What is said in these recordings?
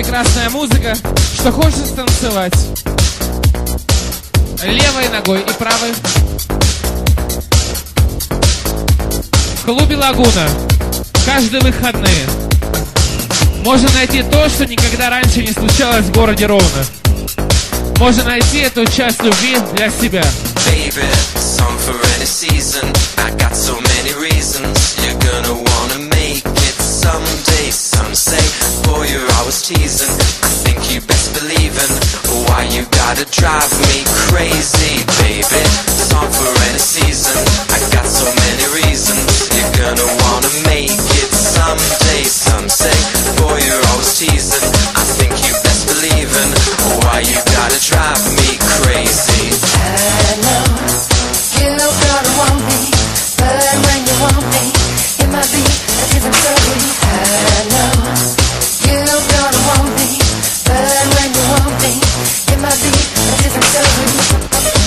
прекрасная музыка, что хочется танцевать левой ногой и правой. В клубе «Лагуна» каждые выходные можно найти то, что никогда раньше не случалось в городе Ровно. Можно найти эту часть любви для себя. Baby, song for any season. I got so many reasons. You're gonna wanna make it someday. Some say, boy, you're always teasing. I think you best believe in why you gotta drive me crazy, baby. Song for any season. I got so many reasons. You're gonna wanna make it someday. Some say, boy, you're always teasing. I think you best believe in why you gotta drive me crazy. I know you don't want me, but when you want me, it might be a different story. I know you don't want me, but when you want me, it might be a different story.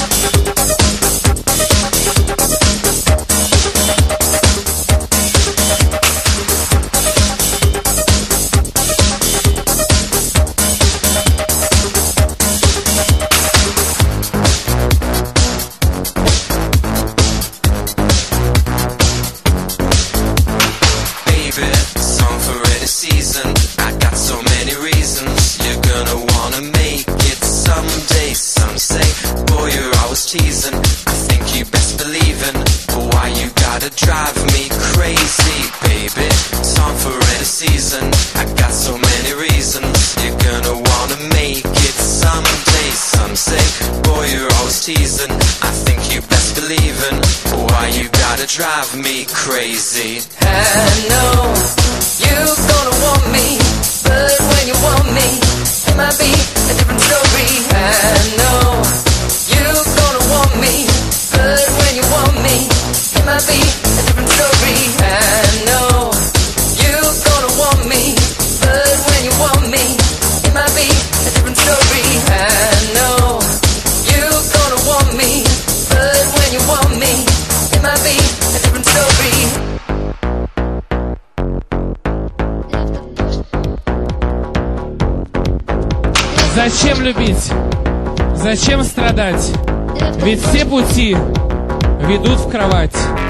Teasing, I think you best believe in why you gotta drive me crazy, baby. Time for any season. I got so many reasons. You're gonna wanna make it someday. Some say, boy, you're always teasing. I think you best believe in why you gotta drive me crazy. I know you're gonna want me, but when you want me, it might be a different story. I know you're gonna want me, but when you want me, it might be a different story. I know you're gonna want me, but when you want me, it might be a different story. I know you're gonna want me, but when you want me, it might be a different story. Зачем любить? Зачем страдать? Ведь все пути ведут в кровать.